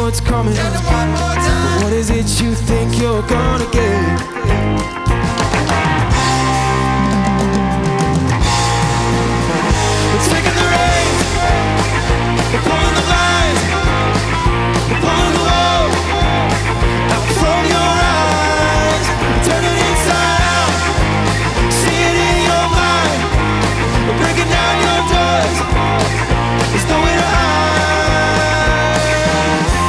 it's coming. But what is it you think you're gonna get?